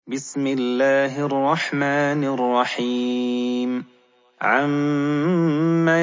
بسم الله الرحمن الرحيم عَمَّ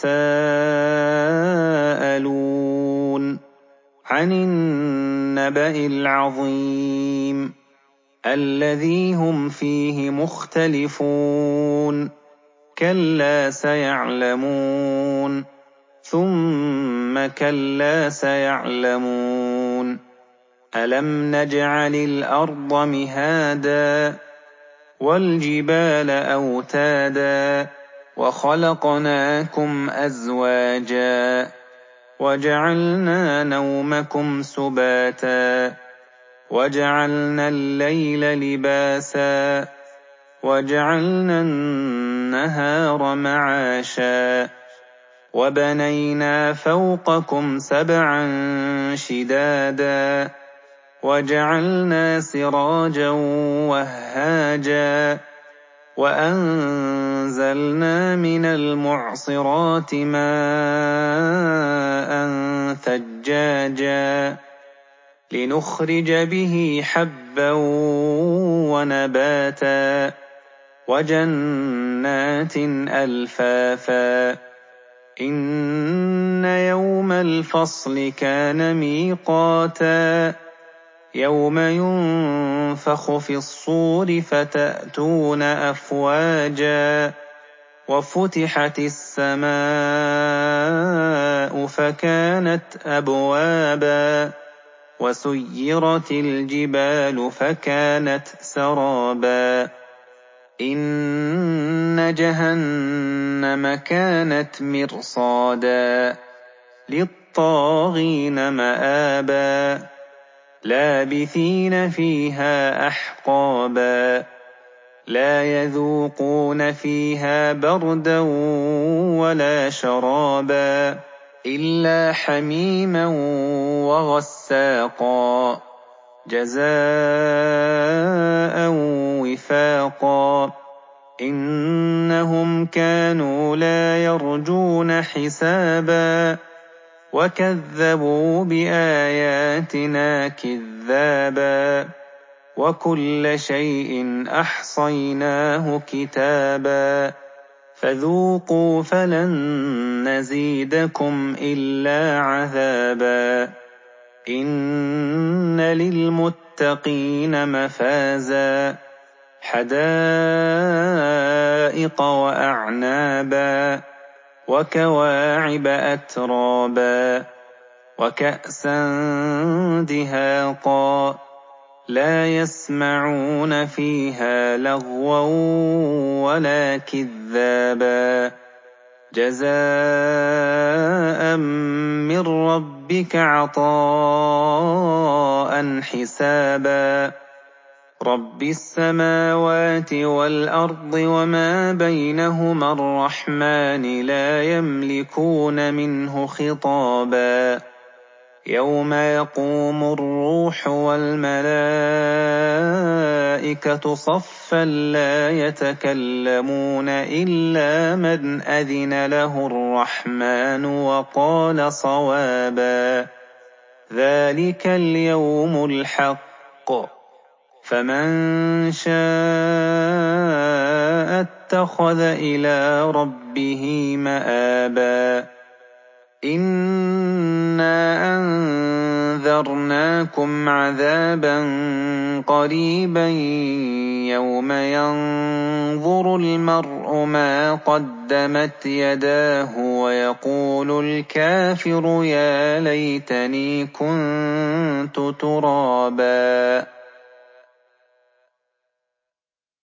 يتساءلون عن النبأ العظيم الذي هم فيه مختلفون كلا سيعلمون ثم كلا سيعلمون ألم نجعل الأرض مهادا والجبال أوتادا وخلقناكم أزواجا وجعلنا نومكم سباتا وجعلنا الليل لباسا وجعلنا النهار معاشا وبنينا فوقكم سبعا شدادا وجعلنا سراجا وهاجا وأنزلنا من المعصرات ماء ثجاجا لنخرج به حبا ونباتا وجنات ألفافا إن يوم الفصل كان ميقاتا يوم ينفخ في الصور فتأتون أفواجا وفتحت السماء فكانت أبوابا وسيرت الجبال فكانت سرابا إن جهنم كانت مرصادا للطاغين مآبا لابثين فيها أحقابا لا يذوقون فيها بردا ولا شرابا إلا حميما وغساقا جزاء وفاقا إنهم كانوا لا يرجون حسابا وكذبوا بآياتنا كذابا وكل شيء أحصيناه كتابا فذوقوا فلن نزيدكم إلا عذابا إن للمتقين مفازا حدائق وأعنابا وكواعب أترابا وكأسا دهاقا لا يسمعون فيها لغوا ولا كذابا جزاء من ربك عطاء حسابا رب السماوات والأرض وما بينهما الرحمن لا يملكون منه خطابا يوم يقوم الروح والملائكة صفا لا يتكلمون إلا من أذن له الرحمن وقال صوابا ذلك اليوم الحق فمن شاء اتخذ إلى ربه مآبا إنا أنذرناكم عذابا قريبا يوم ينظر المرء ما قدمت يداه ويقول الكافر يا ليتني كنت ترابا